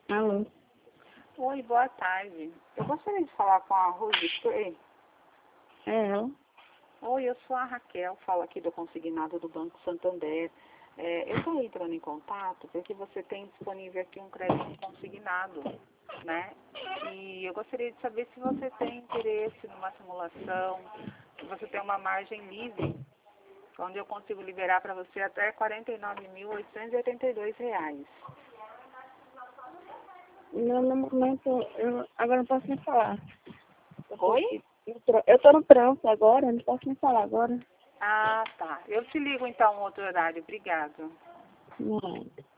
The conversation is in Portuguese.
Alô? Oi, boa tarde. Eu gostaria de falar com a Rose Clay. É ela? Oi, eu sou a Raquel, falo aqui do consignado do Banco Santander. Eu estou entrando em contato porque você tem disponível aqui um crédito consignado, né? E eu gostaria de saber se você tem interesse numa simulação, se você tem uma margem livre, onde eu consigo liberar para você até R$ 49.882. Não, no momento, agora não posso nem falar. Oi? Eu tô no trânsito agora, não posso nem falar agora. Ah, tá. Eu te ligo então um outro horário. Obrigada. Não.